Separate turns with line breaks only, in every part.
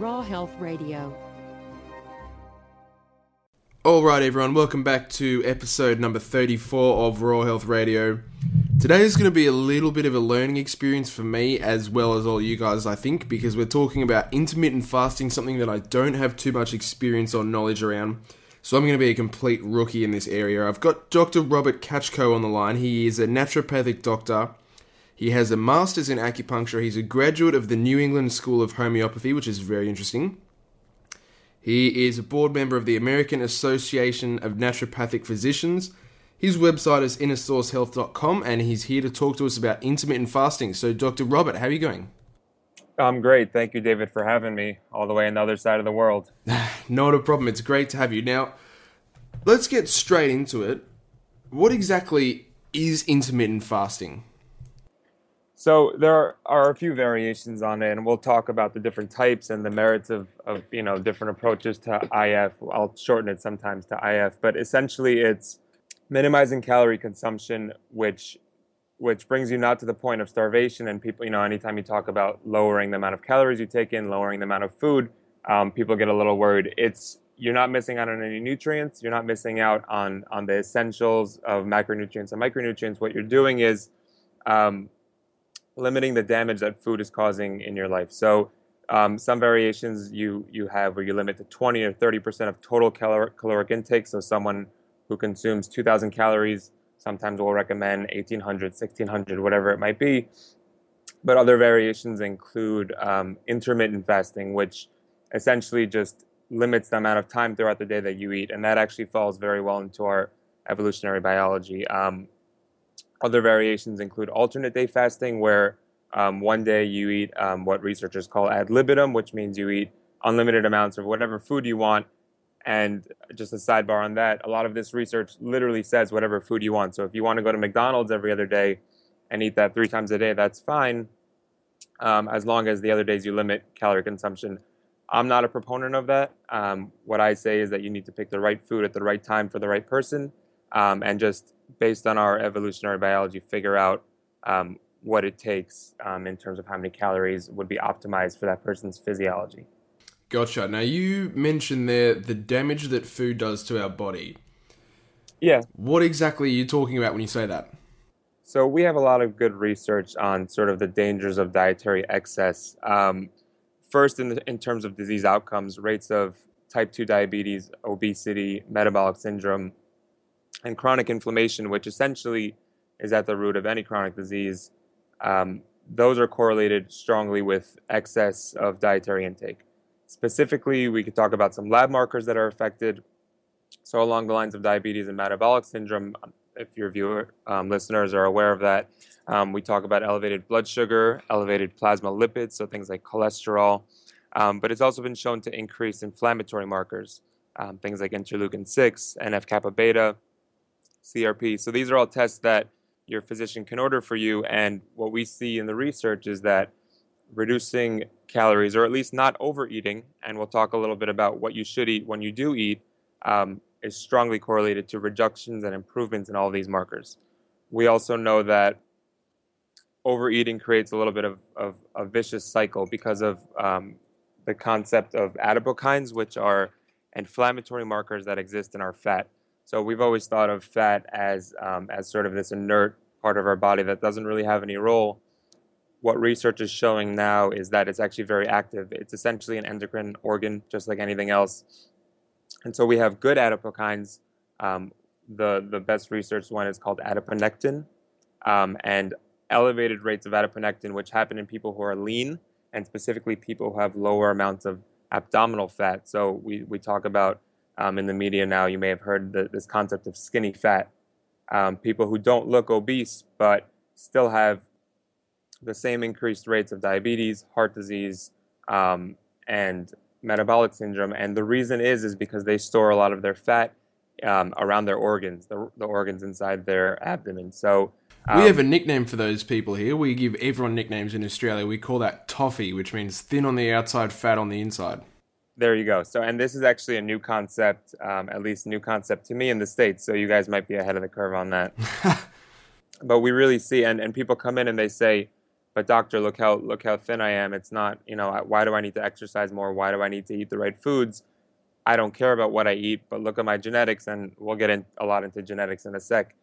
Raw Health Radio.
Alright everyone, welcome back to episode number 34 of Raw Health Radio. Today is going to be a little bit of a learning experience for me as well as all you guys, I think, because we're talking about intermittent fasting, something that I don't have too much experience or knowledge around. So I'm going to be a complete rookie in this area. I've got Dr. Robert Kachko on the line. He is a naturopathic doctor. He has a master's in acupuncture. He's a graduate of the New England School of Homeopathy, which is very interesting. He is a board member of the American Association of Naturopathic Physicians. His website is innersourcehealth.com, and he's here to talk to us about intermittent fasting. So, Dr. Robert, how are you going?
I'm great. Thank you, David, for having me all the way on the other side of the world.
Not a problem. It's great to have you. Now, let's get straight into it. What exactly is intermittent fasting?
So there are a few variations on it, and we'll talk about the different types and the merits of different approaches to IF. I'll shorten it sometimes to IF, but essentially it's minimizing calorie consumption, which brings you not to the point of starvation. And people, anytime you talk about lowering the amount of calories you take in, lowering the amount of food, people get a little worried. You're not missing out on any nutrients. You're not missing out on the essentials of macronutrients and micronutrients. What you're doing is limiting the damage that food is causing in your life. So some variations you have where you limit to 20 or 30% of total caloric intake. So someone who consumes 2,000 calories sometimes will recommend 1,800, 1,600, whatever it might be. But other variations include intermittent fasting, which essentially just limits the amount of time throughout the day that you eat. And that actually falls very well into our evolutionary biology. Other variations include alternate day fasting, where one day you eat what researchers call ad libitum, which means you eat unlimited amounts of whatever food you want. And just a sidebar on that, a lot of this research literally says whatever food you want. So if you want to go to McDonald's every other day and eat that 3 times a day, that's fine, as long as the other days you limit calorie consumption. I'm not a proponent of that. What I say is that you need to pick the right food at the right time for the right person, and just based on our evolutionary biology, figure out what it takes in terms of how many calories would be optimized for that person's physiology.
Gotcha. Now, you mentioned there the damage that food does to our body.
Yeah.
What exactly are you talking about when you say that?
So we have a lot of good research on sort of the dangers of dietary excess. First, in terms of disease outcomes, rates of type 2 diabetes, obesity, metabolic syndrome, and chronic inflammation, which essentially is at the root of any chronic disease, those are correlated strongly with excess of dietary intake. Specifically, we could talk about some lab markers that are affected. So along the lines of diabetes and metabolic syndrome, if your listeners are aware of that, we talk about elevated blood sugar, elevated plasma lipids, so things like cholesterol. But it's also been shown to increase inflammatory markers, things like interleukin-6, NF-kappa beta, CRP. So these are all tests that your physician can order for you. And what we see in the research is that reducing calories, or at least not overeating, and we'll talk a little bit about what you should eat when you do eat, is strongly correlated to reductions and improvements in all these markers. We also know that overeating creates a little bit of a vicious cycle because of the concept of adipokines, which are inflammatory markers that exist in our fat. So we've always thought of fat as sort of this inert part of our body that doesn't really have any role. What research is showing now is that it's actually very active. It's essentially an endocrine organ, just like anything else. And so we have good adipokines. The best researched one is called adiponectin. And elevated rates of adiponectin, which happen in people who are lean, and specifically people who have lower amounts of abdominal fat. So we talk about, in the media now, you may have heard this concept of skinny fat. People who don't look obese, but still have the same increased rates of diabetes, heart disease, and metabolic syndrome. And the reason is because they store a lot of their fat around their organs, the organs inside their abdomen. So
we have a nickname for those people here. We give everyone nicknames in Australia. We call that toffee, which means thin on the outside, fat on the inside.
There you go. So, and this is actually a new concept, at least new concept to me in the States. So you guys might be ahead of the curve on that. But we really see, and people come in and they say, but doctor, look how thin I am. It's not, why do I need to exercise more? Why do I need to eat the right foods? I don't care about what I eat, but look at my genetics, and we'll get in a lot into genetics in a sec.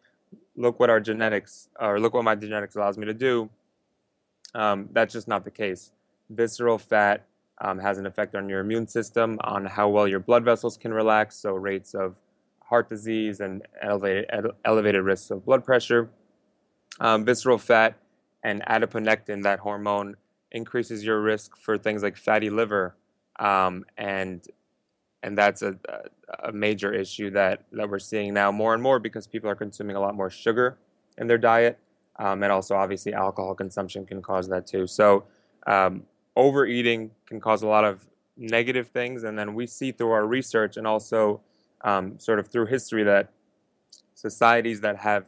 Look what my genetics allows me to do. That's just not the case. Visceral fat has an effect on your immune system, on how well your blood vessels can relax, so rates of heart disease and elevated risks of blood pressure. Visceral fat and adiponectin, that hormone, increases your risk for things like fatty liver, and that's a major issue that we're seeing now more and more because people are consuming a lot more sugar in their diet, and also obviously alcohol consumption can cause that too. So overeating can cause a lot of negative things, and then we see through our research and also sort of through history that societies that have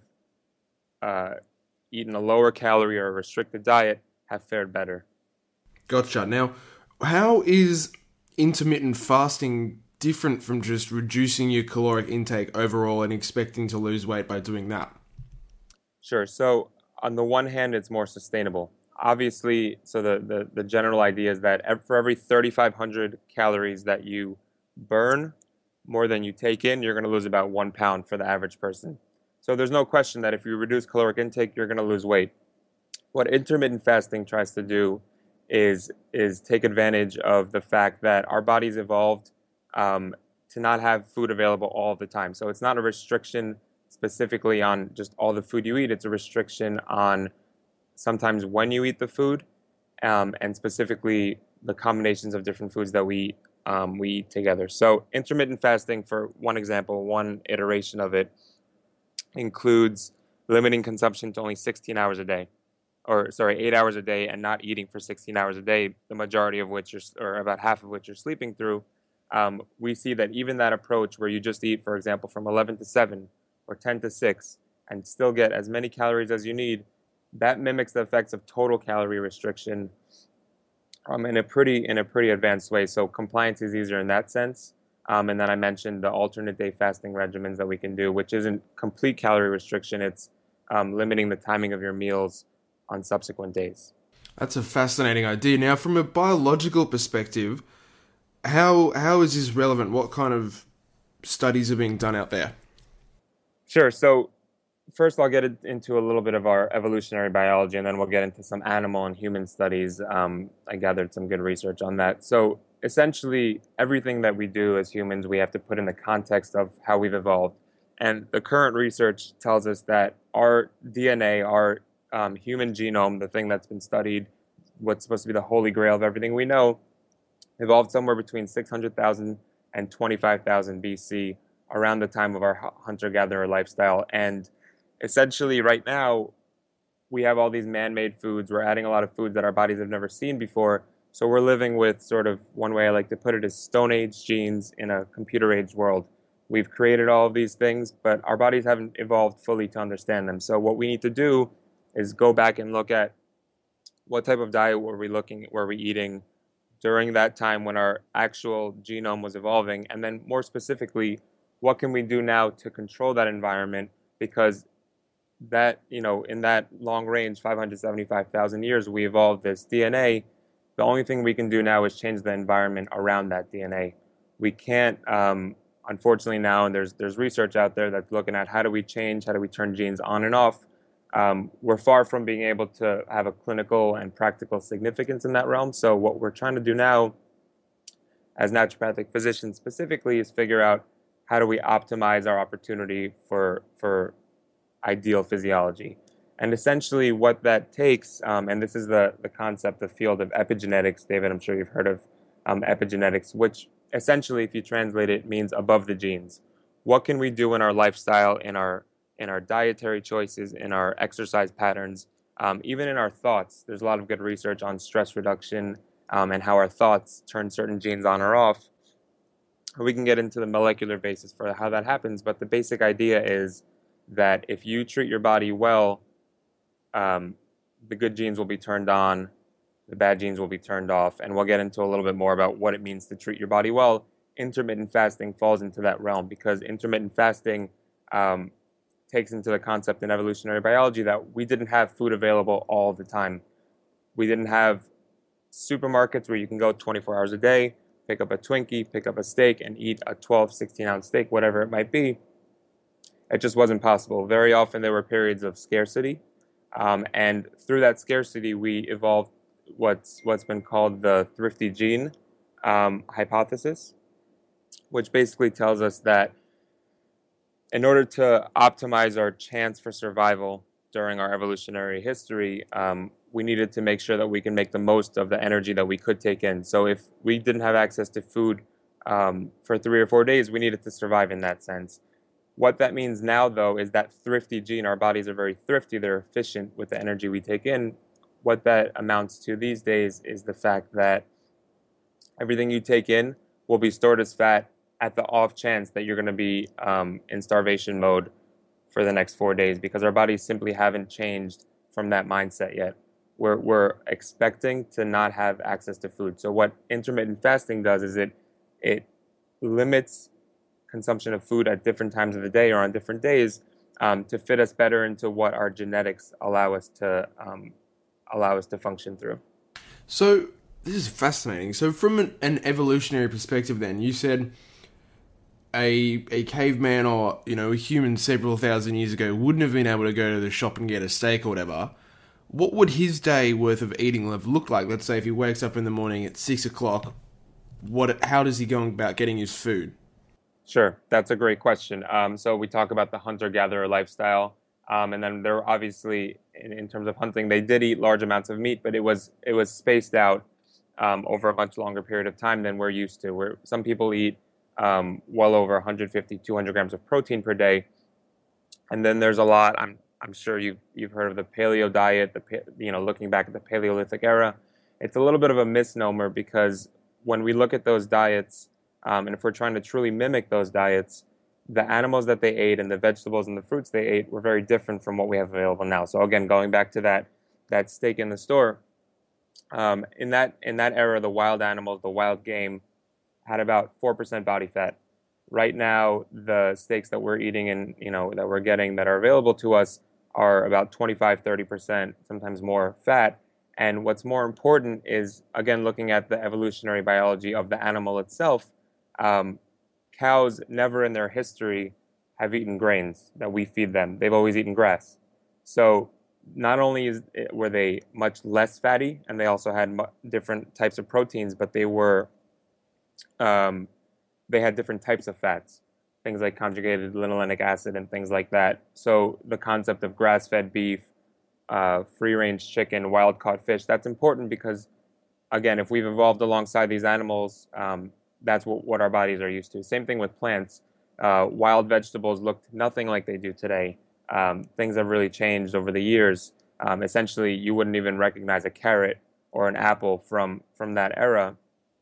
eaten a lower calorie or restricted diet have fared better.
Gotcha. Now, how is intermittent fasting different from just reducing your caloric intake overall and expecting to lose weight by doing that?
Sure. So on the one hand, it's more sustainable. Obviously, so the general idea is that for every 3,500 calories that you burn, more than you take in, you're going to lose about 1 pound for the average person. So there's no question that if you reduce caloric intake, you're going to lose weight. What intermittent fasting tries to do is take advantage of the fact that our bodies evolved to not have food available all the time. So it's not a restriction specifically on just all the food you eat. It's a restriction on sometimes when you eat the food, and specifically the combinations of different foods that we eat together. So intermittent fasting, for one example, one iteration of it, includes limiting consumption to only 16 hours a day. 8 hours a day, and not eating for 16 hours a day, the majority of which or about half of which you're sleeping through. We see that even that approach where you just eat, for example, from 11 to 7 or 10 to 6 and still get as many calories as you need, that mimics the effects of total calorie restriction in a pretty advanced way. So compliance is easier in that sense. And then I mentioned the alternate day fasting regimens that we can do, which isn't complete calorie restriction. It's limiting the timing of your meals on subsequent days.
That's a fascinating idea. Now, from a biological perspective, how is this relevant? What kind of studies are being done out there?
Sure. So first I'll get into a little bit of our evolutionary biology, and then we'll get into some animal and human studies. I gathered some good research on that. So essentially, everything that we do as humans, we have to put in the context of how we've evolved. And the current research tells us that our DNA, our human genome, the thing that's been studied, what's supposed to be the holy grail of everything we know, evolved somewhere between 600,000 and 25,000 BC, around the time of our hunter-gatherer lifestyle. And essentially right now, we have all these man-made foods. We're adding a lot of foods that our bodies have never seen before. So we're living with sort of, one way I like to put it is Stone Age genes in a computer age world. We've created all of these things, but our bodies haven't evolved fully to understand them. So what we need to do is go back and look at what type of diet were we eating during that time when our actual genome was evolving, and then more specifically, what can we do now to control that environment? Because that, in that long range, 575,000 years, we evolved this DNA. The only thing we can do now is change the environment around that DNA. We can't, unfortunately now, and there's research out there that's looking at how do we turn genes on and off. We're far from being able to have a clinical and practical significance in that realm. So what we're trying to do now as naturopathic physicians specifically is figure out how do we optimize our opportunity for ideal physiology. And essentially what that takes, and this is the concept, the field of epigenetics. David, I'm sure you've heard of epigenetics, which essentially, if you translate it, means above the genes. What can we do in our lifestyle, in our dietary choices, in our exercise patterns, even in our thoughts? There's a lot of good research on stress reduction and how our thoughts turn certain genes on or off. We can get into the molecular basis for how that happens, but the basic idea is that if you treat your body well, the good genes will be turned on, the bad genes will be turned off, and we'll get into a little bit more about what it means to treat your body well. Intermittent fasting falls into that realm because intermittent fasting takes into the concept in evolutionary biology that we didn't have food available all the time. We didn't have supermarkets where you can go 24 hours a day, pick up a Twinkie, pick up a steak, and eat a 12, 16-ounce steak, whatever it might be. It just wasn't possible. Very often there were periods of scarcity, and through that scarcity, we evolved what's been called the thrifty gene hypothesis, which basically tells us that in order to optimize our chance for survival during our evolutionary history, we needed to make sure that we can make the most of the energy that we could take in. So if we didn't have access to food for 3 or 4 days, we needed to survive in that sense. What that means now, though, is that thrifty gene. Our bodies are very thrifty. They're efficient with the energy we take in. What that amounts to these days is the fact that everything you take in will be stored as fat at the off chance that you're going to be in starvation mode for the next 4 days, because our bodies simply haven't changed from that mindset yet. We're expecting to not have access to food. So what intermittent fasting does is it limits consumption of food at different times of the day or on different days to fit us better into what our genetics allow us to function through.
So this is fascinating. So from an evolutionary perspective, then you said a caveman or a human several thousand years ago wouldn't have been able to go to the shop and get a steak or whatever. What would his day worth of eating have looked like? Let's say if he wakes up in the morning at 6 o'clock, how does he go about getting his food?
Sure, that's a great question. So we talk about the hunter-gatherer lifestyle, and then there were obviously, in terms of hunting, they did eat large amounts of meat, but it was spaced out over a much longer period of time than we're used to. Where some people eat well over 150, 200 grams of protein per day, and then there's a lot. I'm sure you've heard of the paleo diet. Looking back at the Paleolithic era, it's a little bit of a misnomer, because when we look at those diets, and if we're trying to truly mimic those diets, the animals that they ate and the vegetables and the fruits they ate were very different from what we have available now. So again, going back to that steak in the store, in that era, the wild animals, the wild game, had about 4% body fat. Right now, the steaks that we're eating and that we're getting that are available to us are about 25, 30%, sometimes more fat. And what's more important is, again, looking at the evolutionary biology of the animal itself. Cows never in their history have eaten grains that we feed them. They've always eaten grass. So not only were they much less fatty, and they also had different types of proteins, but they had different types of fats, things like conjugated linolenic acid and things like that. So the concept of grass-fed beef, free-range chicken, wild-caught fish, that's important because, again, if we've evolved alongside these animals, that's what our bodies are used to. Same thing with plants. Wild vegetables looked nothing like they do today. Things have really changed over the years. Essentially, you wouldn't even recognize a carrot or an apple from that era.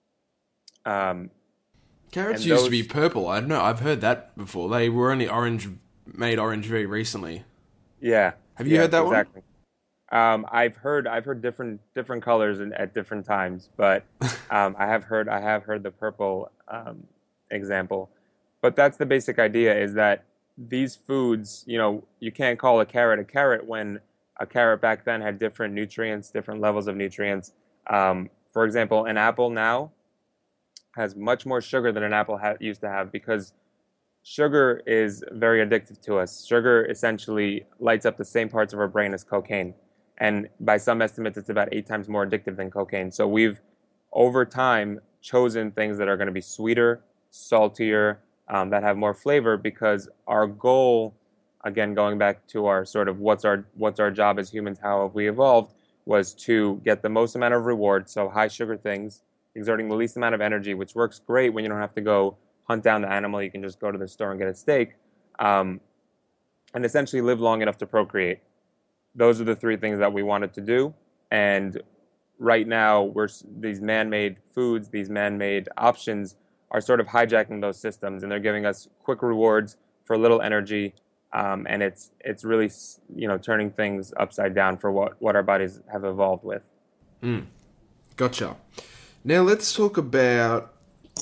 Carrots used to be purple. I don't know. I've heard that before. They were only made orange very recently.
Yeah.
Have you heard that
exactly. One? I've heard different colors at different times, but I have heard the purple example. But that's the basic idea: is that these foods, you can't call a carrot when a carrot back then had different nutrients, different levels of nutrients. For example, an apple now has much more sugar than an apple used to have, because sugar is very addictive to us. Sugar essentially lights up the same parts of our brain as cocaine. And by some estimates, it's about 8 times more addictive than cocaine. So we've, over time, chosen things that are going to be sweeter, saltier, that have more flavor, because our goal, again, going back to our sort of what's our job as humans, how have we evolved, was to get the most amount of reward, so high sugar things, exerting the least amount of energy, which works great when you don't have to go hunt down the animal. You can just go to the store and get a steak, and essentially live long enough to procreate. Those are the 3 things that we wanted to do. And right now, these man-made foods, these man-made options are sort of hijacking those systems, and they're giving us quick rewards for little energy. And it's really, turning things upside down for what our bodies have evolved with.
Gotcha. Now let's talk about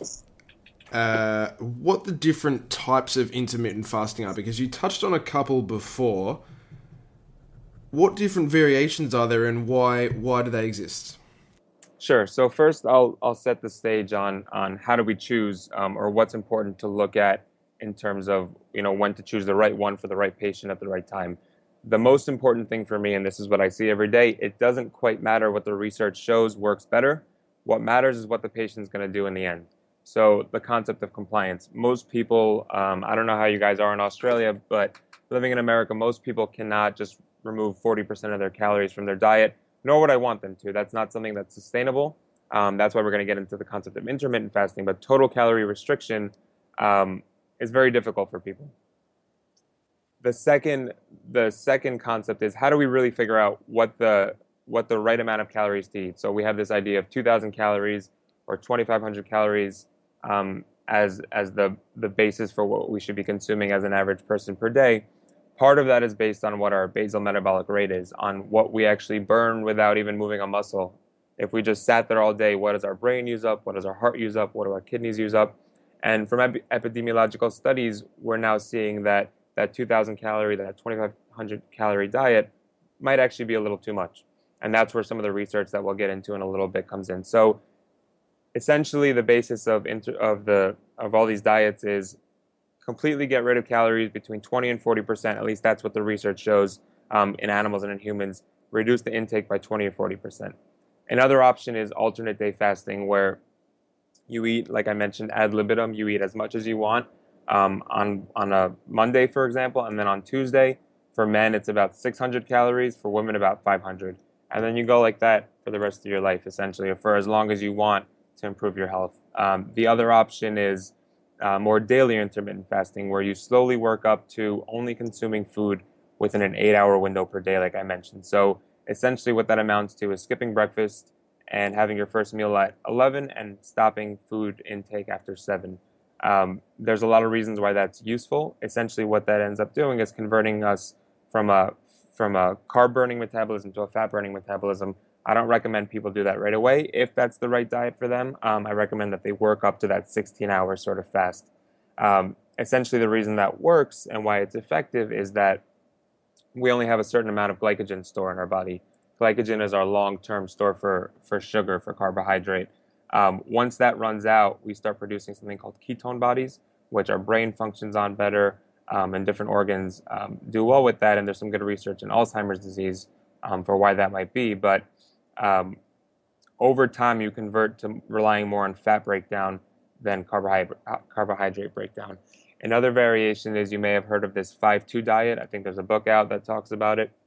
what the different types of intermittent fasting are, because you touched on a couple before. what different variations are there, and why do they exist?
Sure. So first, I'll set the stage on how do we choose, or what's important to look at in terms of when to choose the right one for the right patient at the right time. The most important thing for me, and this is what I see every day, it doesn't quite matter what the research shows works better. What matters is what the patient's going to do in the end. So the concept of compliance. Most people, I don't know how you guys are in Australia, but living in America, most people cannot just remove 40% of their calories from their diet, nor would I want them to. That's not something that's sustainable. That's why we're going to get into the concept of intermittent fasting. But total calorie restriction is very difficult for people. The second concept is, how do we really figure out what the right amount of calories to eat? So we have this idea of 2,000 calories or 2,500 calories as the basis for what we should be consuming as an average person per day. Part of that is based on what our basal metabolic rate is, on what we actually burn without even moving a muscle. If we just sat there all day, what does our brain use up? What does our heart use up? What do our kidneys use up? And from epidemiological studies, we're now seeing that 2,000 calorie, that 2,500 calorie diet might actually be a little too much. And that's where some of the research that we'll get into in a little bit comes in. So essentially the basis of all these diets is completely get rid of calories between 20 and 40%. At least that's what the research shows in animals and in humans. Reduce the intake by 20 or 40%. Another option is alternate day fasting, where you eat, like I mentioned, ad libitum. You eat as much as you want on a Monday, for example, and then on Tuesday, for men, it's about 600 calories. For women, about 500. And then you go like that for the rest of your life, essentially, or for as long as you want to improve your health. The other option is more daily intermittent fasting, where you slowly work up to only consuming food within an 8-hour window per day, like I mentioned. So essentially what that amounts to is skipping breakfast and having your first meal at 11 and stopping food intake after 7. There's a lot of reasons why that's useful. Essentially what that ends up doing is converting us from a carb burning metabolism to a fat burning metabolism. I don't recommend people do that right away. If that's the right diet for them, I recommend that they work up to that 16-hour sort of fast. Essentially, the reason that works and why it's effective is that we only have a certain amount of glycogen stored in our body. Glycogen is our long-term store for sugar, for carbohydrate. Once that runs out, we start producing something called ketone bodies, which our brain functions on better, and different organs do well with that. And there's some good research in Alzheimer's disease for why that might be. But over time, you convert to relying more on fat breakdown than carbohydrate breakdown. Another variation is, you may have heard of this 5-2 diet. I think there's a book out that talks about it.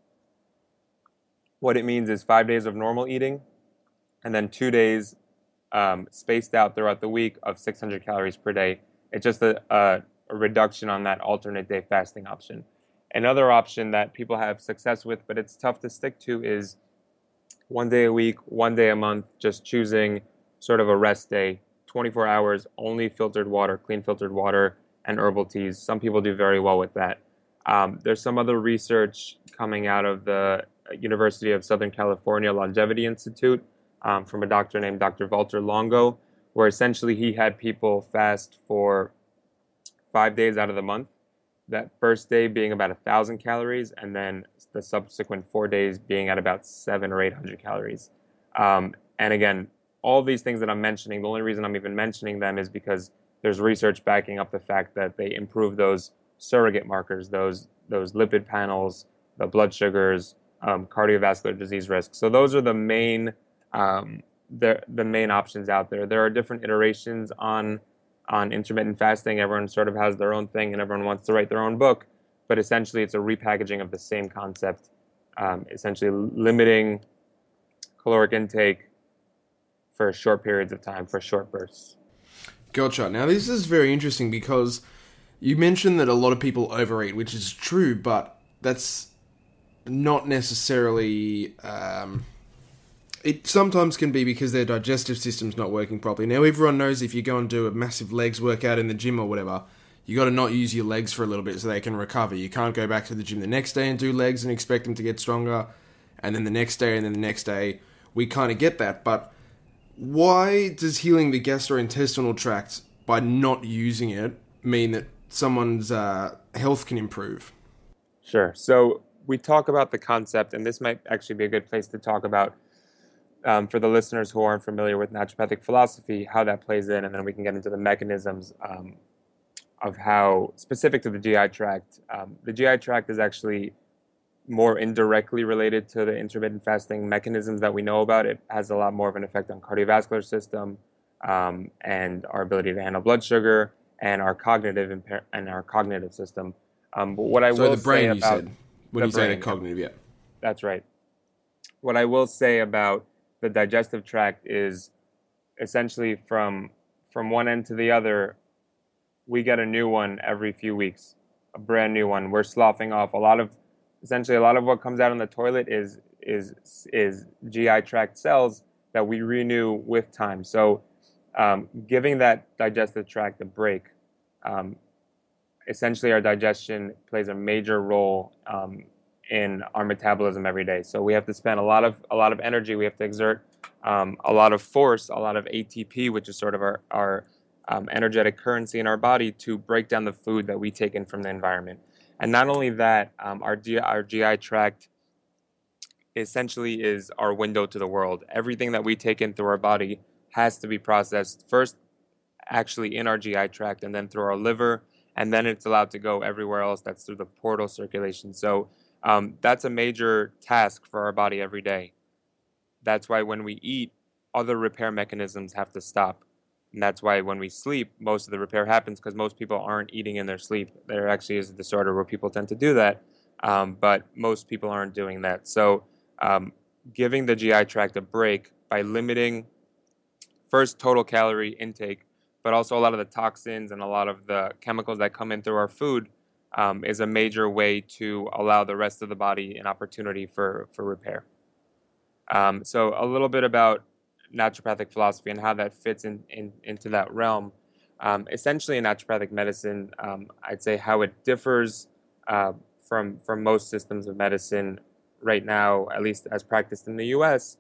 What it means is 5 days of normal eating and then 2 days spaced out throughout the week of 600 calories per day. It's just a reduction on that alternate day fasting option. Another option that people have success with, but it's tough to stick to, is 1 day a week, 1 day a month, just choosing sort of a rest day, 24 hours, only filtered water, clean filtered water, and herbal teas. Some people do very well with that. There's some other research coming out of the University of Southern California Longevity Institute from a doctor named Dr. Walter Longo, where essentially he had people fast for 5 days out of the month. That first day being about 1,000 calories, and then the subsequent 4 days being at about 700 or 800 calories. And again, all these things that I'm mentioning, the only reason I'm even mentioning them is because there's research backing up the fact that they improve those surrogate markers, those lipid panels, the blood sugars, cardiovascular disease risk. So those are the main main options out there. There are different iterations on intermittent fasting. Everyone sort of has their own thing, and everyone wants to write their own book. But essentially, it's a repackaging of the same concept, essentially limiting caloric intake for short periods of time, for short bursts.
Gotcha. Now, this is very interesting because you mentioned that a lot of people overeat, which is true, but that's not necessarily... it sometimes can be because their digestive system's not working properly. Now, everyone knows if you go and do a massive legs workout in the gym or whatever, you got to not use your legs for a little bit so they can recover. You can't go back to the gym the next day and do legs and expect them to get stronger, and then the next day and then the next day. We kind of get that, but why does healing the gastrointestinal tract by not using it mean that someone's health can improve?
Sure. So we talk about the concept, and this might actually be a good place to talk about for the listeners who aren't familiar with naturopathic philosophy, how that plays in, and then we can get into the mechanisms of how, specific to the GI tract. The GI tract is actually more indirectly related to the intermittent fasting mechanisms that we know about. It has a lot more of an effect on cardiovascular system and our ability to handle blood sugar and our cognitive system. But what I
So
will
the brain,
say
you
about
said, when
the
you say the
brain,
cognitive, yeah.
that's right. What I will say about the digestive tract is essentially from one end to the other, we get a new one every few weeks, a brand new one. We're sloughing off essentially a lot of what comes out in the toilet is GI tract cells that we renew with time. So giving that digestive tract a break, essentially our digestion plays a major role in our metabolism every day. So we have to spend a lot of energy. We have to exert a lot of force, a lot of ATP, which is sort of our energetic currency in our body, to break down the food that we take in from the environment. And not only that, our GI tract essentially is our window to the world. Everything that we take in through our body has to be processed first, actually in our GI tract, and then through our liver, and then it's allowed to go everywhere else. That's through the portal circulation. So that's a major task for our body every day. That's why when we eat, other repair mechanisms have to stop. And that's why when we sleep, most of the repair happens, because most people aren't eating in their sleep. There actually is a disorder where people tend to do that, but most people aren't doing that. So giving the GI tract a break by limiting first total calorie intake, but also a lot of the toxins and a lot of the chemicals that come in through our food is a major way to allow the rest of the body an opportunity for repair. So a little bit about naturopathic philosophy and how that fits into that realm. Essentially, in naturopathic medicine, I'd say how it differs from most systems of medicine right now, at least as practiced in the U.S.,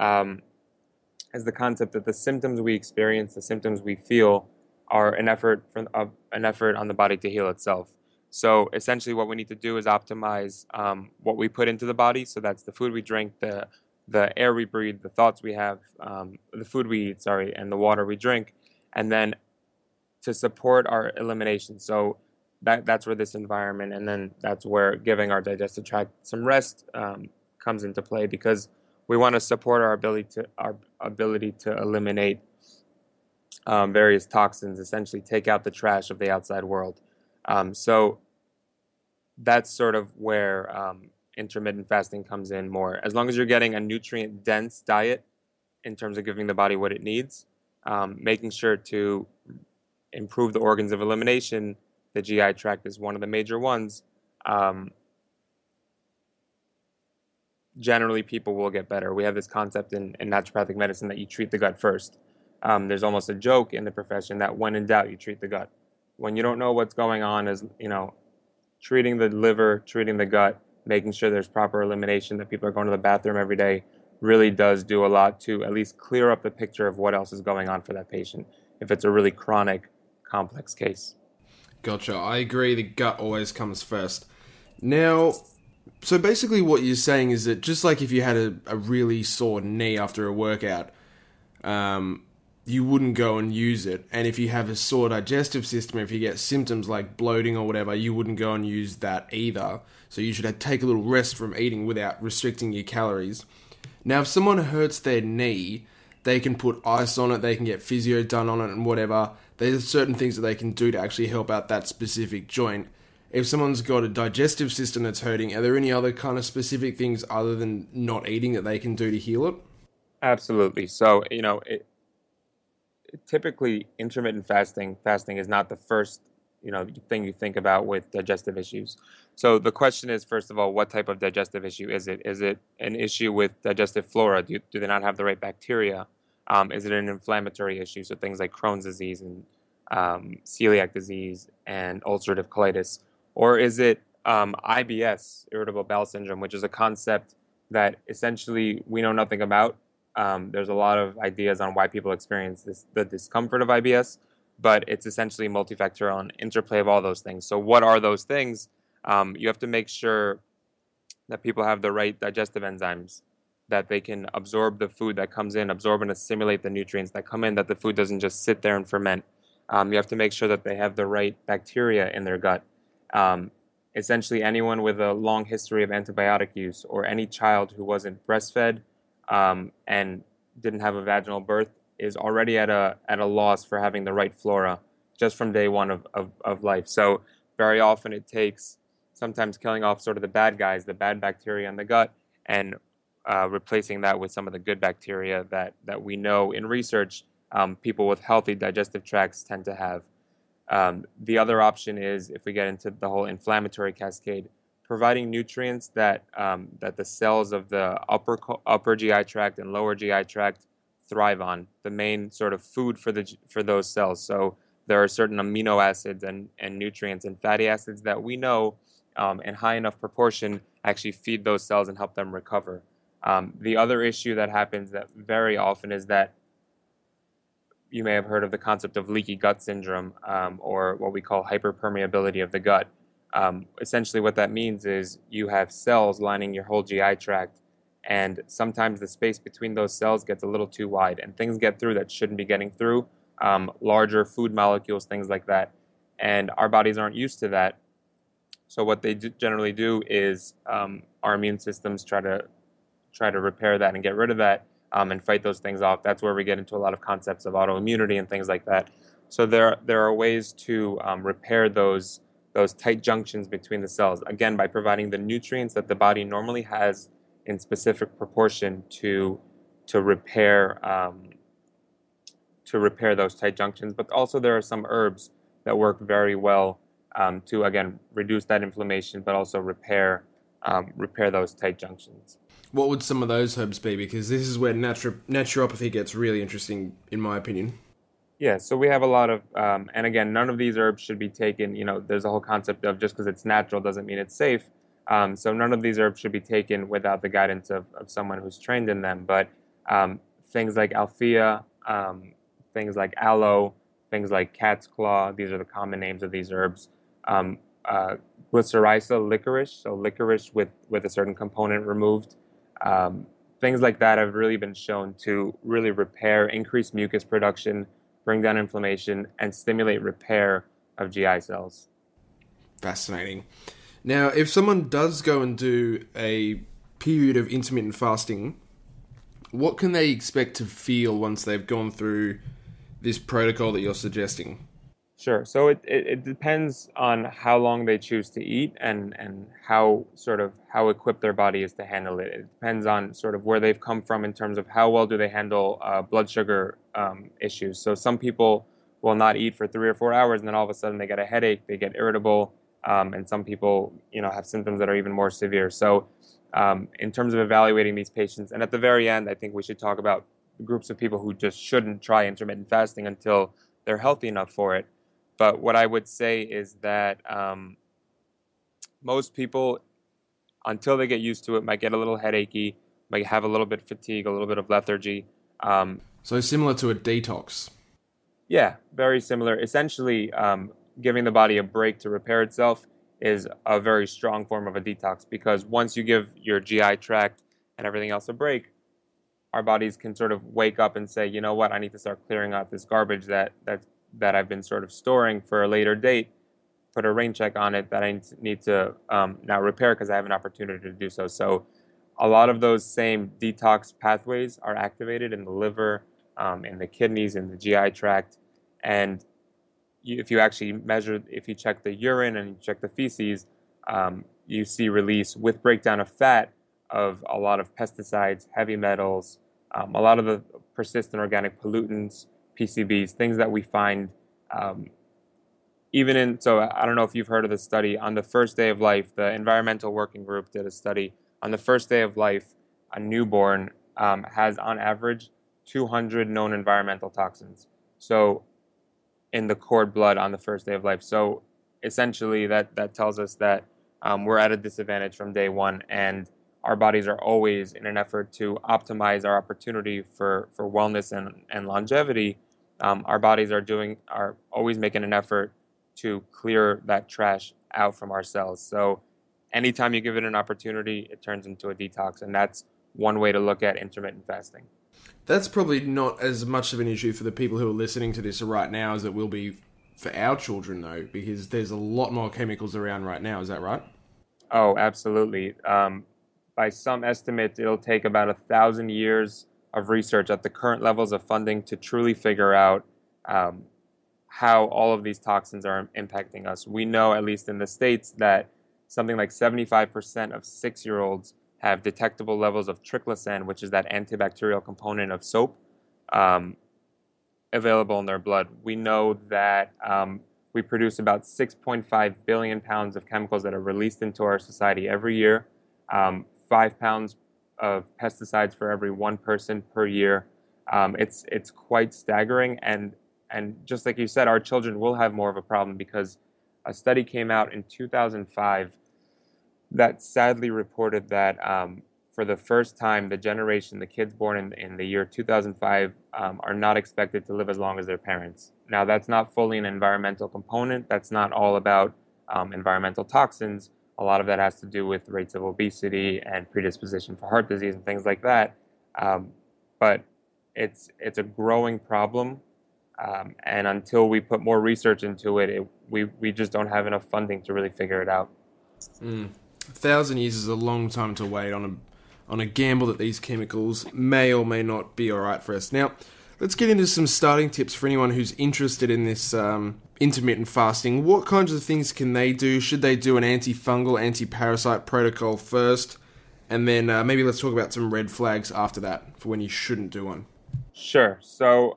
is the concept that the symptoms we experience, the symptoms we feel, are an effort on the body to heal itself. So essentially, what we need to do is optimize what we put into the body. So that's the food we drink, the air we breathe, the thoughts we have, the food we eat, and the water we drink, and then to support our elimination. So that's where this environment, and then that's where giving our digestive tract some rest comes into play, because we want to support our ability to eliminate various toxins, essentially take out the trash of the outside world. So that's sort of where intermittent fasting comes in more. As long as you're getting a nutrient-dense diet in terms of giving the body what it needs, making sure to improve the organs of elimination, the GI tract is one of the major ones. Generally, people will get better. We have this concept in naturopathic medicine that you treat the gut first. There's almost a joke in the profession that when in doubt, you treat the gut. When you don't know what's going on, is treating the liver, treating the gut, making sure there's proper elimination, that people are going to the bathroom every day, really does do a lot to at least clear up the picture of what else is going on for that patient, if it's a really chronic, complex case.
Gotcha. I agree. The gut always comes first. Now, so basically what you're saying is that just like if you had a really sore knee after a workout, you wouldn't go and use it. And if you have a sore digestive system, if you get symptoms like bloating or whatever, you wouldn't go and use that either. So you should take a little rest from eating without restricting your calories. Now, if someone hurts their knee, they can put ice on it, they can get physio done on it and whatever. There's certain things that they can do to actually help out that specific joint. If someone's got a digestive system that's hurting, are there any other kind of specific things other than not eating that they can do to heal it?
Absolutely. So, typically intermittent fasting is not the first, thing you think about with digestive issues. So the question is, first of all, what type of digestive issue is it? Is it an issue with digestive flora? Do they not have the right bacteria? Is it an inflammatory issue? So things like Crohn's disease and celiac disease and ulcerative colitis. Or is it IBS, irritable bowel syndrome, which is a concept that essentially we know nothing about. There's a lot of ideas on why people experience the discomfort of IBS, but it's essentially multifactorial and interplay of all those things. So what are those things? You have to make sure that people have the right digestive enzymes, that they can absorb the food that comes in, absorb and assimilate the nutrients that come in, that the food doesn't just sit there and ferment. You have to make sure that they have the right bacteria in their gut. Um, Essentially, anyone with a long history of antibiotic use or any child who wasn't breastfed and didn't have a vaginal birth is already at a loss for having the right flora just from day one of life. So very often it takes sometimes killing off sort of the bad guys, the bad bacteria in the gut, and replacing that with some of the good bacteria that we know in research people with healthy digestive tracts tend to have. The other option is, if we get into the whole inflammatory cascade, providing nutrients that the cells of the upper GI tract and lower GI tract thrive on, the main sort of food for those cells. So there are certain amino acids and nutrients and fatty acids that we know in high enough proportion actually feed those cells and help them recover. The other issue that happens that very often is that you may have heard of the concept of leaky gut syndrome, or what we call hyperpermeability of the gut. Essentially what that means is you have cells lining your whole GI tract, and sometimes the space between those cells gets a little too wide and things get through that shouldn't be getting through, larger food molecules, things like that. And our bodies aren't used to that. So what they generally do is our immune systems try to repair that and get rid of that, and fight those things off. That's where we get into a lot of concepts of autoimmunity and things like that. So there are ways to repair those tight junctions between the cells, again, by providing the nutrients that the body normally has in specific proportion to repair those tight junctions. But also there are some herbs that work very well to, again, reduce that inflammation, but also repair those tight junctions.
What would some of those herbs be? Because this is where naturopathy gets really interesting, in my opinion.
Yeah, so we have a lot of, and again, none of these herbs should be taken, there's a whole concept of just because it's natural doesn't mean it's safe. So none of these herbs should be taken without the guidance of someone who's trained in them. But things like Althea, things like aloe, things like cat's claw, these are the common names of these herbs. Glycyrrhiza, licorice, so licorice with a certain component removed. Things like that have really been shown to really repair, increase mucus production, bring down inflammation, and stimulate repair of GI cells.
Fascinating. Now, if someone does go and do a period of intermittent fasting, what can they expect to feel once they've gone through this protocol that you're suggesting?
Sure. So it depends on how long they choose to eat and how equipped their body is to handle it. It depends on sort of where they've come from in terms of how well do they handle blood sugar issues. So some people will not eat for 3 or 4 hours and then all of a sudden they get a headache, they get irritable, and some people have symptoms that are even more severe. So in terms of evaluating these patients, and at the very end, I think we should talk about groups of people who just shouldn't try intermittent fasting until they're healthy enough for it. But what I would say is that most people, until they get used to it, might get a little headachy, might have a little bit of fatigue, a little bit of lethargy.
So similar to a detox.
Yeah, very similar. Essentially, giving the body a break to repair itself is a very strong form of a detox, because once you give your GI tract and everything else a break, our bodies can sort of wake up and say, you know what, I need to start clearing out this garbage that I've been sort of storing for a later date, put a rain check on it that I need to now repair because I have an opportunity to do so. So a lot of those same detox pathways are activated in the liver, in the kidneys, in the GI tract. And if you actually if you check the urine and you check the feces, you see release with breakdown of fat of a lot of pesticides, heavy metals, a lot of the persistent organic pollutants, PCBs, things that we find so I don't know if you've heard of the study. On the first day of life, the Environmental Working Group did a study. On the first day of life, a newborn has on average 200 known environmental toxins. So in the cord blood on the first day of life. So essentially that tells us that we're at a disadvantage from day one, and our bodies are always, in an effort to optimize our opportunity for wellness and longevity, our bodies are always making an effort to clear that trash out from our cells. So anytime you give it an opportunity, it turns into a detox. And that's one way to look at intermittent fasting.
That's probably not as much of an issue for the people who are listening to this right now as it will be for our children, though, because there's a lot more chemicals around right now. Is that right?
Oh, absolutely. By some estimates, it'll take about 1,000 years of research at the current levels of funding to truly figure out how all of these toxins are impacting us. We know, at least in the States, that something like 75% of 6-year-olds have detectable levels of triclosan, which is that antibacterial component of soap, available in their blood. We know that we produce about 6.5 billion pounds of chemicals that are released into our society every year, 5 pounds of pesticides for every one person per year. It's quite staggering, and just like you said, our children will have more of a problem because a study came out in 2005 that sadly reported that for the first time, the kids born in the year 2005, are not expected to live as long as their parents. Now, that's not fully an environmental component. That's not all about environmental toxins. A lot of that has to do with rates of obesity and predisposition for heart disease and things like that. But it's a growing problem. And until we put more research into it, we just don't have enough funding to really figure it out.
1,000 years is a long time to wait on a gamble that these chemicals may or may not be alright for us. Now, let's get into some starting tips for anyone who's interested in this intermittent fasting. What kinds of things can they do? Should they do an antifungal, anti-parasite protocol first? And then maybe let's talk about some red flags after that for when you shouldn't do one.
Sure. So,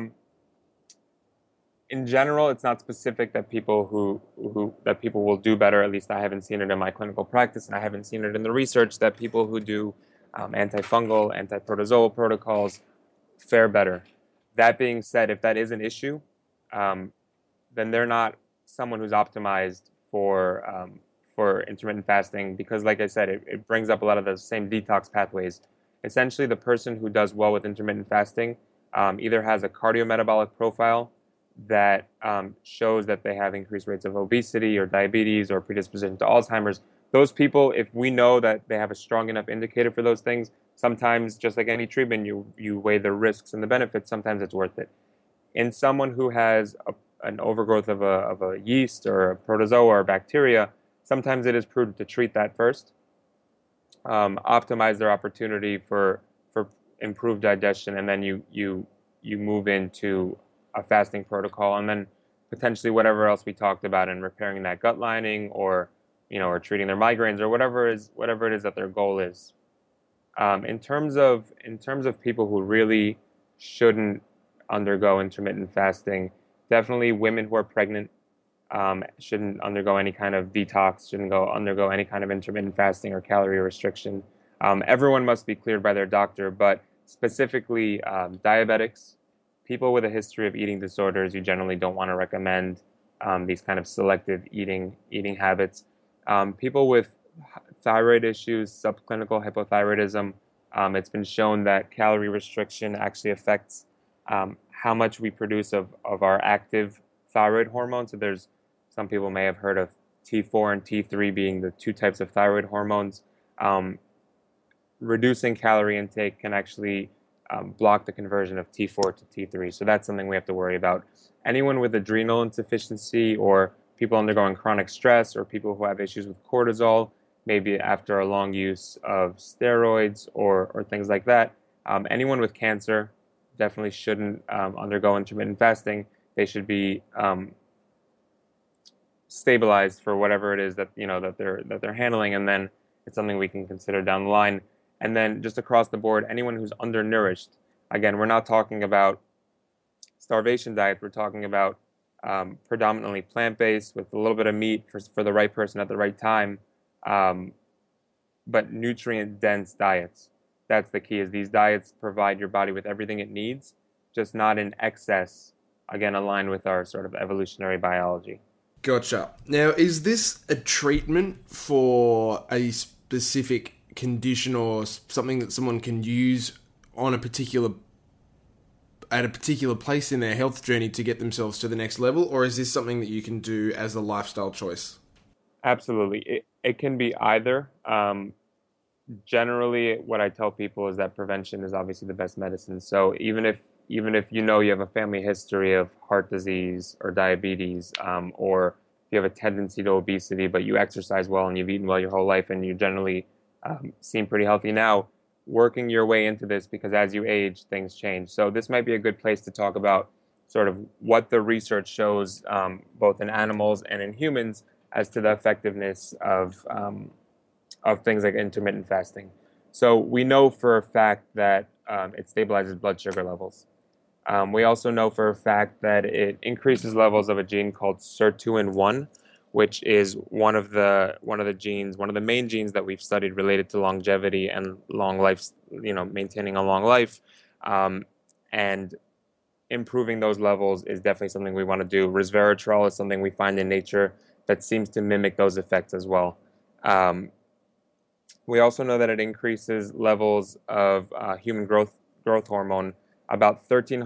in general, it's not specific that people will do better. At least I haven't seen it in my clinical practice, and I haven't seen it in the research that people who do antifungal, antiprotozoal protocols fare better. That being said, if that is an issue, then they're not someone who's optimized for intermittent fasting because, like I said, it brings up a lot of the same detox pathways. Essentially, the person who does well with intermittent fasting either has a cardiometabolic profile that shows that they have increased rates of obesity or diabetes or predisposition to Alzheimer's. Those people, if we know that they have a strong enough indicator for those things, sometimes, just like any treatment, you weigh the risks and the benefits. Sometimes it's worth it. In someone who has an overgrowth of a yeast or a protozoa or bacteria, sometimes it is prudent to treat that first, optimize their opportunity for improved digestion, and then you move into a fasting protocol, and then potentially whatever else we talked about in repairing that gut lining, or treating their migraines, or whatever it is that their goal is. In terms of people who really shouldn't undergo intermittent fasting, definitely women who are pregnant shouldn't undergo any kind of detox, shouldn't undergo any kind of intermittent fasting or calorie restriction. Everyone must be cleared by their doctor, but specifically diabetics, people with a history of eating disorders, you generally don't want to recommend these kind of selective eating habits. People with thyroid issues, subclinical hypothyroidism, it's been shown that calorie restriction actually affects how much we produce of our active thyroid hormone. So some people may have heard of T4 and T3 being the two types of thyroid hormones. Reducing calorie intake can actually block the conversion of T4 to T3. So that's something we have to worry about. Anyone with adrenal insufficiency, or people undergoing chronic stress, or people who have issues with cortisol, maybe after a long use of steroids or things like that. Anyone with cancer definitely shouldn't undergo intermittent fasting. They should be stabilized for whatever it is that they're handling, and then it's something we can consider down the line. And then just across the board, anyone who's undernourished, again, we're not talking about starvation diet. We're talking about predominantly plant-based with a little bit of meat for the right person at the right time, but nutrient-dense diets. That's the key, is these diets provide your body with everything it needs, just not in excess, again, aligned with our sort of evolutionary biology.
Gotcha. Now, is this a treatment for a specific condition or something that someone can use at a particular place in their health journey to get themselves to the next level, or is this something that you can do as a lifestyle choice?
Absolutely. It can be either. Generally, what I tell people is that prevention is obviously the best medicine. So even if you know you have a family history of heart disease or diabetes, or you have a tendency to obesity, but you exercise well and you've eaten well your whole life and you generally seem pretty healthy now, working your way into this because as you age, things change. So this might be a good place to talk about sort of what the research shows, both in animals and in humans, as to the effectiveness of things like intermittent fasting. So we know for a fact that it stabilizes blood sugar levels. We also know for a fact that it increases levels of a gene called sirtuin-1, which is one of the genes, one of the main genes that we've studied related to longevity and long life, maintaining a long life, and improving those levels is definitely something we want to do. Resveratrol is something we find in nature that seems to mimic those effects as well. We also know that it increases levels of human growth hormone, about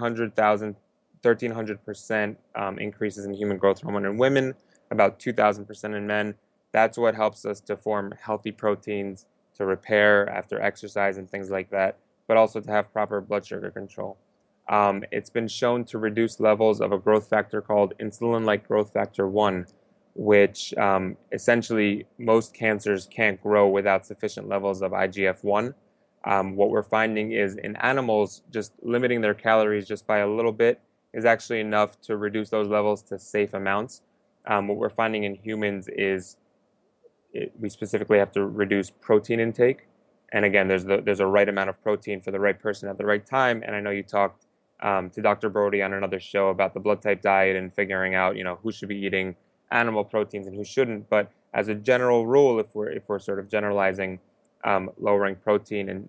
1,300% increases in human growth hormone in women, about 2,000% in men. That's what helps us to form healthy proteins, to repair after exercise and things like that, but also to have proper blood sugar control. It's been shown to reduce levels of a growth factor called insulin-like growth factor 1, which essentially most cancers can't grow without sufficient levels of IGF-1. What we're finding is in animals, just limiting their calories just by a little bit is actually enough to reduce those levels to safe amounts. What we're finding in humans is we specifically have to reduce protein intake. And again, there's a right amount of protein for the right person at the right time. And I know you talked to Dr. Brody on another show about the blood type diet and figuring out, who should be eating animal proteins and who shouldn't. But as a general rule, if we're sort of generalizing, lowering protein and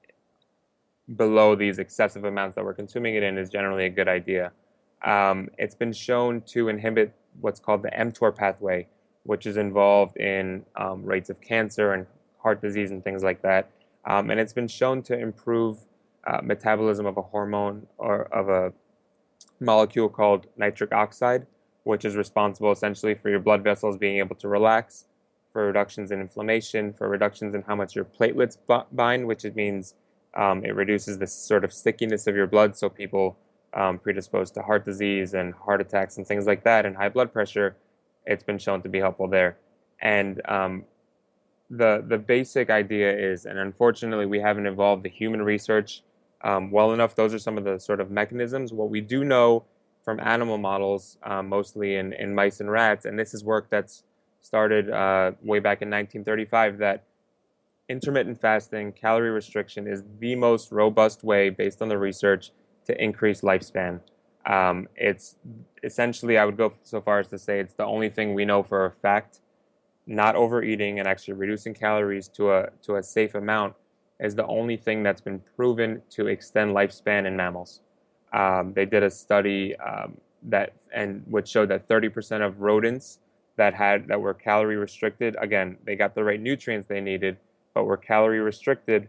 below these excessive amounts that we're consuming it in is generally a good idea. It's been shown to inhibit what's called the mTOR pathway, which is involved in rates of cancer and heart disease and things like that. And it's been shown to improve metabolism of a hormone or of a molecule called nitric oxide, which is responsible essentially for your blood vessels being able to relax, for reductions in inflammation, for reductions in how much your platelets bind, which it means it reduces the sort of stickiness of your blood, so people predisposed to heart disease and heart attacks and things like that and high blood pressure, it's been shown to be helpful there. And the basic idea is, and unfortunately we haven't evolved the human research well enough, those are some of the sort of mechanisms. What we do know from animal models, mostly in mice and rats, and this is work that's started way back in 1935, that intermittent fasting, calorie restriction is the most robust way, based on the research, to increase lifespan. It's essentially, I would go so far as to say, it's the only thing we know for a fact. Not overeating and actually reducing calories to a safe amount is the only thing that's been proven to extend lifespan in mammals. They did a study which showed that 30% of rodents that were calorie restricted, again, they got the right nutrients they needed, but were calorie restricted,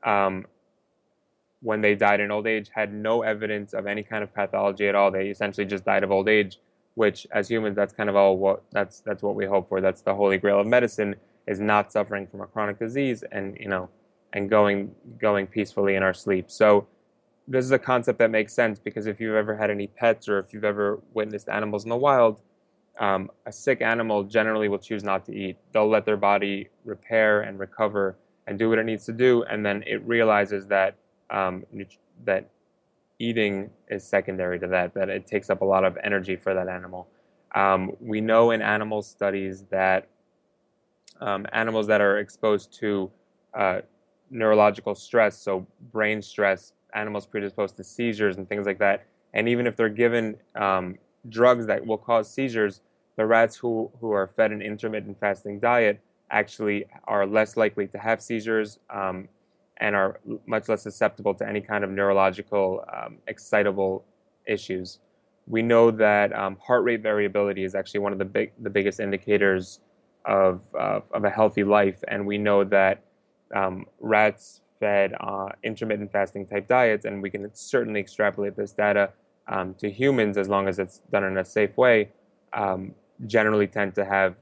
when they died in old age, had no evidence of any kind of pathology at all. They essentially just died of old age, which as humans, that's kind of that's what we hope for. That's the holy grail of medicine, is not suffering from a chronic disease and going peacefully in our sleep. So this is a concept that makes sense, because if you've ever had any pets or if you've ever witnessed animals in the wild, a sick animal generally will choose not to eat. They'll let their body repair and recover and do what it needs to do, and then it realizes that that eating is secondary to that it takes up a lot of energy for that animal. We know in animal studies that animals that are exposed to neurological stress, so brain stress, animals predisposed to seizures and things like that, and even if they're given drugs that will cause seizures, the rats who are fed an intermittent fasting diet actually are less likely to have seizures, and are much less susceptible to any kind of neurological excitable issues. We know that heart rate variability is actually one of the biggest indicators of a healthy life, and we know that rats fed intermittent fasting type diets, and we can certainly extrapolate this data to humans as long as it's done in a safe way, generally tend to have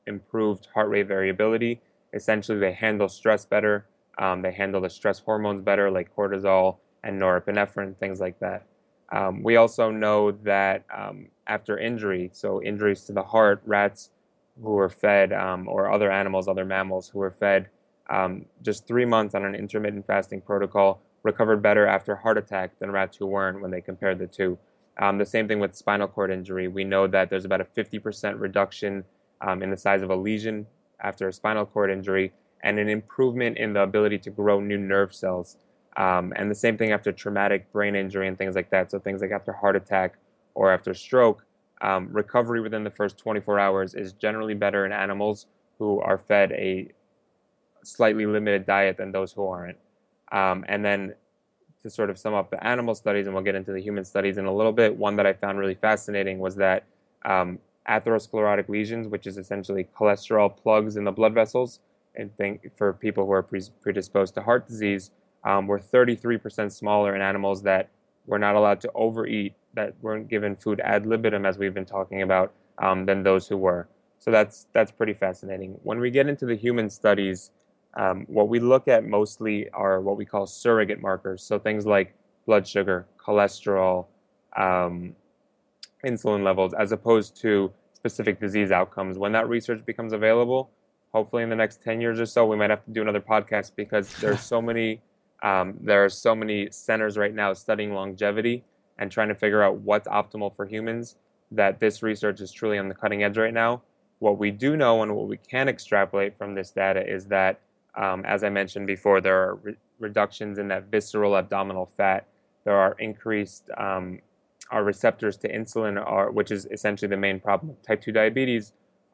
improved heart rate variability. Essentially, they handle stress better. They handle the stress hormones better, like cortisol and norepinephrine, things like that. We also know that after injury, so injuries to the heart, rats who were fed, or other animals, other mammals who were fed just 3 months on an intermittent fasting protocol recovered better after heart attack than rats who weren't when they compared the two. The same thing with spinal cord injury. We know that there's about a 50% reduction in the size of a lesion after a spinal cord injury and an improvement in the ability to grow new nerve cells. And the same thing after traumatic brain injury and things like that. So things like after heart attack or after stroke, recovery within the first 24 hours is generally better in animals who are fed a slightly limited diet than those who aren't. And then to sort of sum up the animal studies, and we'll get into the human studies in a little bit, one that I found really fascinating was that atherosclerotic lesions, which is essentially cholesterol plugs in the blood vessels, and for people who are predisposed to heart disease, were 33% smaller in animals that were not allowed to overeat, that weren't given food ad libitum, as we've been talking about, than those who were. So that's pretty fascinating. When we get into the human studies, what we look at mostly are what we call surrogate markers. So things like blood sugar, cholesterol, insulin levels, as opposed to specific disease outcomes. When that research becomes available, hopefully in the next 10 years or so, we might have to do another podcast because there's so many, there are so many centers right now studying longevity and trying to figure out what's optimal for humans, that this research is truly on the cutting edge right now. What we do know and what we can extrapolate from this data is that, as I mentioned before, there are reductions in that visceral abdominal fat. There are increased our receptors to insulin, which is essentially the main problem of type 2 diabetes.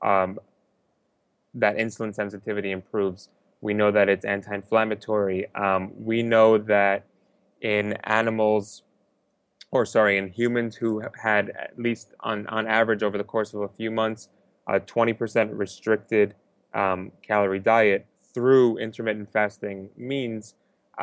That insulin sensitivity improves. We know that it's anti-inflammatory. We know that in humans who have had, at least on average over the course of a few months, a 20% restricted calorie diet through intermittent fasting means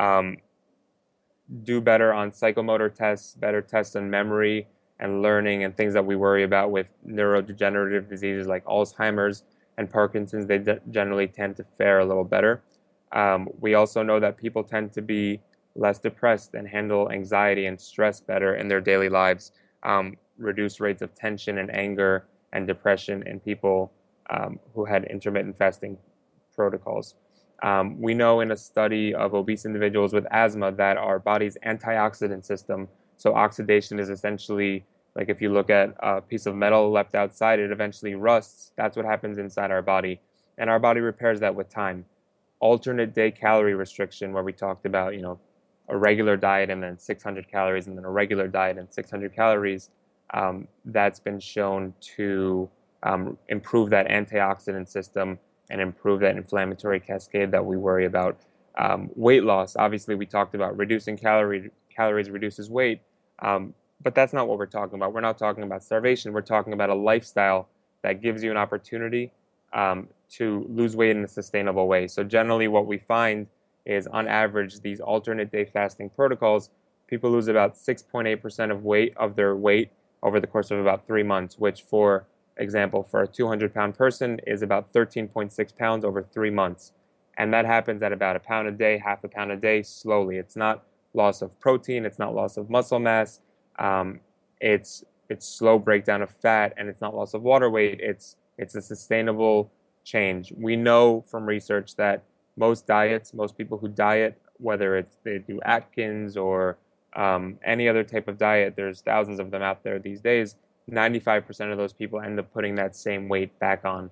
do better on psychomotor tests, better tests on memory and learning and things that we worry about with neurodegenerative diseases like Alzheimer's and Parkinson's. They generally tend to fare a little better. We also know that people tend to be less depressed and handle anxiety and stress better in their daily lives, reduce rates of tension and anger and depression in people who had intermittent fasting protocols. We know in a study of obese individuals with asthma that our body's antioxidant system, so oxidation is essentially like if you look at a piece of metal left outside, it eventually rusts. That's what happens inside our body. And our body repairs that with time. Alternate day calorie restriction, where we talked about, a regular diet and then 600 calories and then a regular diet and 600 calories, that's been shown to improve that antioxidant system and improve that inflammatory cascade that we worry about. Weight loss, obviously we talked about reducing calories reduces weight, but that's not what we're talking about. We're not talking about starvation. We're talking about a lifestyle that gives you an opportunity to lose weight in a sustainable way. So generally what we find is, on average, these alternate day fasting protocols, people lose about 6.8% of their weight over the course of about 3 months, which, for example, for a 200-pound person is about 13.6 pounds over 3 months. And that happens at about a pound a day, half a pound a day, slowly. It's not loss of protein. It's not loss of muscle mass. It's slow breakdown of fat, and it's not loss of water weight. It's a sustainable change. We know from research that most people who diet, whether they do Atkins or any other type of diet, there's thousands of them out there these days, 95% of those people end up putting that same weight back on.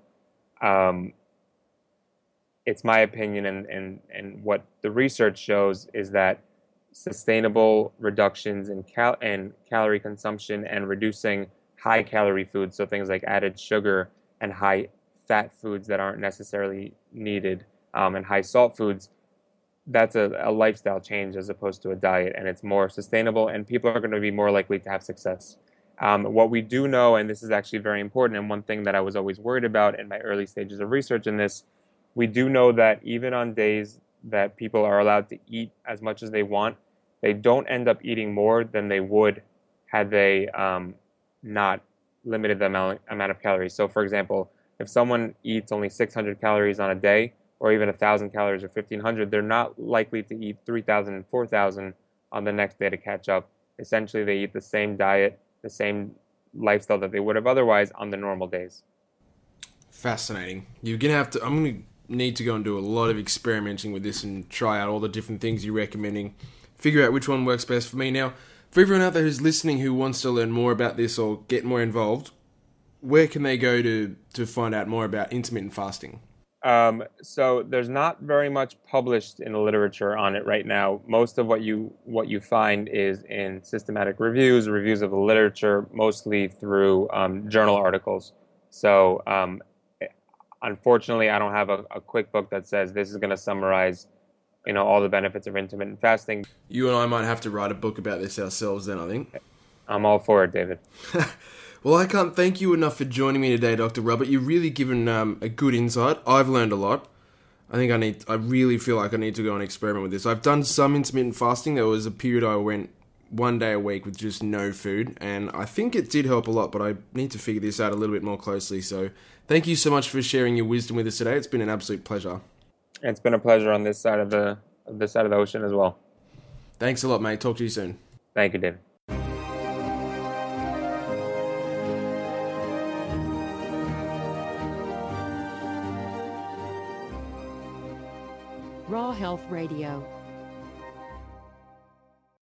It's my opinion, and what the research shows is that sustainable reductions in calorie consumption and reducing high calorie foods, so things like added sugar and high fat foods that aren't necessarily needed, and high salt foods, that's a lifestyle change as opposed to a diet, and it's more sustainable, and people are going to be more likely to have success. What we do know, and this is actually very important, and one thing that I was always worried about in my early stages of research in this, we do know that even on days that people are allowed to eat as much as they want, they don't end up eating more than they would had they not limited the amount of calories. So, for example, If someone eats only 600 calories on a day, or even 1,000 calories or 1,500, they're not likely to eat 3,000 and 4,000 on the next day to catch up. Essentially, they eat the same diet, the same lifestyle that they would have otherwise on the normal days.
Fascinating. You're gonna have to. I'm gonna need to go and do a lot of experimenting with this and try out all the different things you're recommending. Figure out which one works best for me. Now, for everyone out there who's listening who wants to learn more about this or get more involved, where can they go to find out more about intermittent fasting?
So there's not very much published in the literature on it right now. Most of what you find is in systematic reviews of the literature, mostly through journal articles. So unfortunately, I don't have a quick book that says this is going to summarize, all the benefits of intermittent fasting.
You and I might have to write a book about this ourselves then, I think.
I'm all for it, David.
Well, I can't thank you enough for joining me today, Dr. Robert. You've really given a good insight. I've learned a lot. I really feel like I need to go and experiment with this. I've done some intermittent fasting. There was a period I went 1 day a week with just no food, and I think it did help a lot, but I need to figure this out a little bit more closely. So thank you so much for sharing your wisdom with us today. It's been an absolute pleasure.
It's been a pleasure on this side of the ocean as well.
Thanks a lot, mate. Talk to you soon.
Thank you, David.
Raw Health Radio.